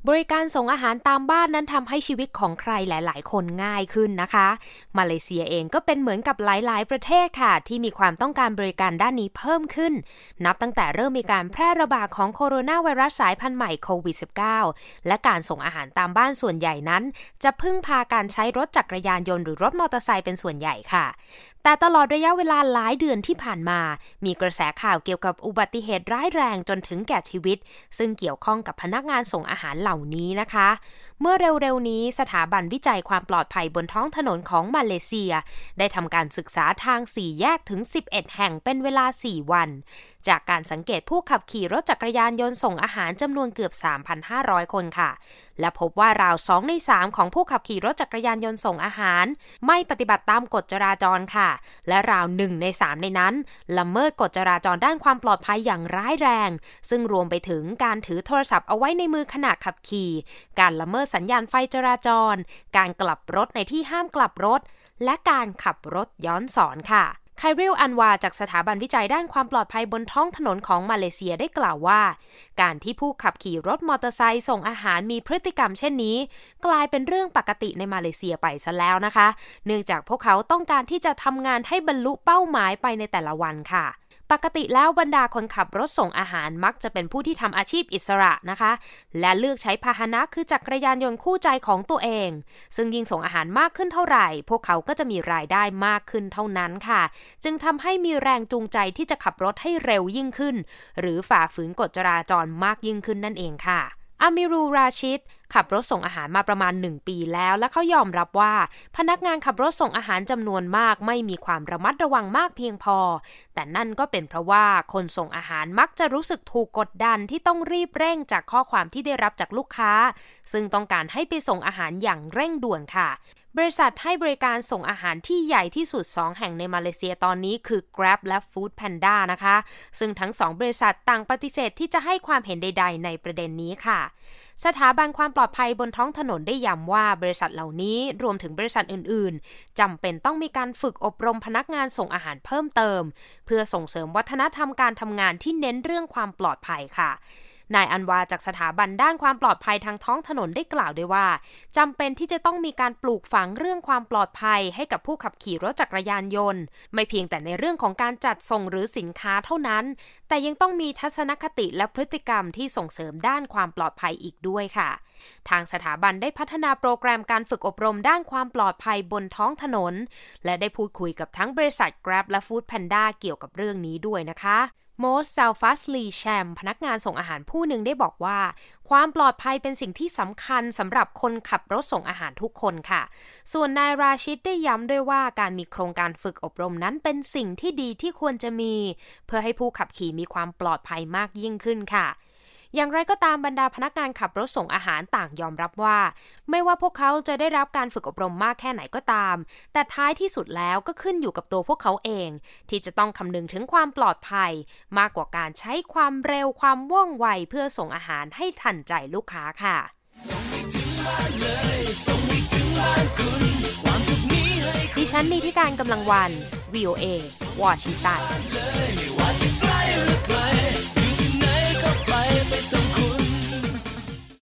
บริการส่งอาหารตามบ้านนั้นทำให้ชีวิตของใครหลายๆคนง่ายขึ้นนะคะมาเลเซียเองก็เป็นเหมือนกับหลายๆประเทศค่ะที่มีความต้องการบริการด้านนี้เพิ่มขึ้นนับตั้งแต่เริ่มมีการแพร่ระบาดของโคโรนาไวรัสสายพันธุ์ใหม่โควิด -19 และการส่งอาหารตามบ้านส่วนใหญ่นั้นจะพึ่งพาการใช้รถจักรยานยนต์หรือรถมอเตอร์ไซค์เป็นส่วนใหญ่ค่ะแต่ตลอดระยะเวลาหลายเดือนที่ผ่านมามีกระแสข่าวเกี่ยวกับอุบัติเหตุร้ายแรงจนถึงแก่ชีวิตซึ่งเกี่ยวข้องกับพนักงานส่งอาหารเหล่านี้นะคะเมื่อเร็วๆนี้สถาบันวิจัยความปลอดภัยบนท้องถนนของมาเลเซียได้ทำการศึกษาทาง4แยกถึง11แห่งเป็นเวลา4วันจากการสังเกตผู้ขับขี่รถจักรยานยนต์ส่งอาหารจำนวนเกือบ 3,500 คนค่ะและพบว่าราว2ใน3ของผู้ขับขี่รถจักรยานยนต์ส่งอาหารไม่ปฏิบัติตามกฎจราจรค่ะและราว1ใน3ในนั้นละเมิดกฎจราจรด้านความปลอดภัยอย่างร้ายแรงซึ่งรวมไปถึงการถือโทรศัพท์เอาไว้ในมือขณะขับขี่การละเมิดสัญญาณไฟจราจรการกลับรถในที่ห้ามกลับรถและการขับรถย้อนสอนค่ะไคริล อันวาจากสถาบันวิจัยด้านความปลอดภัยบนท้องถนนของมาเลเซียได้กล่าวว่าการที่ผู้ขับขี่รถมอเตอร์ไซค์ส่งอาหารมีพฤติกรรมเช่นนี้กลายเป็นเรื่องปกติในมาเลเซียไปซะแล้วนะคะเนื่องจากพวกเขาต้องการที่จะทำงานให้บรรลุเป้าหมายไปในแต่ละวันค่ะปกติแล้วบรรดาคนขับรถส่งอาหารมักจะเป็นผู้ที่ทำอาชีพอิสระนะคะและเลือกใช้พาหนะคือจักรยานยนต์คู่ใจของตัวเองซึ่งยิ่งส่งอาหารมากขึ้นเท่าไหร่พวกเขาก็จะมีรายได้มากขึ้นเท่านั้นค่ะจึงทำให้มีแรงจูงใจที่จะขับรถให้เร็วยิ่งขึ้นหรือฝ่าฝืนกฎจราจรมากยิ่งขึ้นนั่นเองค่ะอามิรูราชิดขับรถส่งอาหารมาประมาณ1ปีแล้วและเขายอมรับว่าพนักงานขับรถส่งอาหารจำนวนมากไม่มีความระมัดระวังมากเพียงพอแต่นั่นก็เป็นเพราะว่าคนส่งอาหารมักจะรู้สึกถูกกดดันที่ต้องรีบเร่งจากข้อความที่ได้รับจากลูกค้าซึ่งต้องการให้ไปส่งอาหารอย่างเร่งด่วนค่ะบริษัทให้บริการส่งอาหารที่ใหญ่ที่สุด2แห่งในมาเลเซียตอนนี้คือ Grab และ Food Panda นะคะซึ่งทั้ง2บริษัทต่างปฏิเสธที่จะให้ความเห็นใดๆในประเด็นนี้ค่ะสถาบันความปลอดภัยบนท้องถนนได้ย้ำว่าบริษัทเหล่านี้รวมถึงบริษัทอื่นๆจำเป็นต้องมีการฝึกอบรมพนักงานส่งอาหารเพิ่มเติมเพื่อส่งเสริมวัฒนธรรมการทำงานที่เน้นเรื่องความปลอดภัยค่ะนายอันวาจากสถาบันด้านความปลอดภัยทางท้องถนนได้กล่าวด้วยว่าจำเป็นที่จะต้องมีการปลูกฝังเรื่องความปลอดภัยให้กับผู้ขับขี่รถจักรยานยนต์ไม่เพียงแต่ในเรื่องของการจัดส่งหรือสินค้าเท่านั้นแต่ยังต้องมีทัศนคติและพฤติกรรมที่ส่งเสริมด้านความปลอดภัยอีกด้วยค่ะทางสถาบันได้พัฒนาโปรแกรมการฝึกอบรมด้านความปลอดภัยบนท้องถนนและได้พูดคุยกับทั้งบริษัท Grab และ Food Panda เกี่ยวกับเรื่องนี้ด้วยนะคะโมส ซาลฟัสลีแชมพนักงานส่งอาหารผู้หนึ่งได้บอกว่าความปลอดภัยเป็นสิ่งที่สำคัญสำหรับคนขับรถส่งอาหารทุกคนค่ะส่วนนายราชิดได้ย้ำด้วยว่าการมีโครงการฝึกอบรมนั้นเป็นสิ่งที่ดีที่ควรจะมีเพื่อให้ผู้ขับขี่มีความปลอดภัยมากยิ่งขึ้นค่ะอย่างไรก็ตามบรรดาพนักงานขับรถส่งอาหารต่างยอมรับว่าไม่ว่าพวกเขาจะได้รับการฝึกอบรมมากแค่ไหนก็ตามแต่ท้ายที่สุดแล้วก็ขึ้นอยู่กับตัวพวกเขาเองที่จะต้องคำนึงถึงความปลอดภัยมากกว่าการใช้ความเร็วความว่องไวเพื่อส่งอาหารให้ทันใจลูกค้าค่ะดิฉันนิติการกำลังวัน VOA วอชิงตันไปส่งคุณ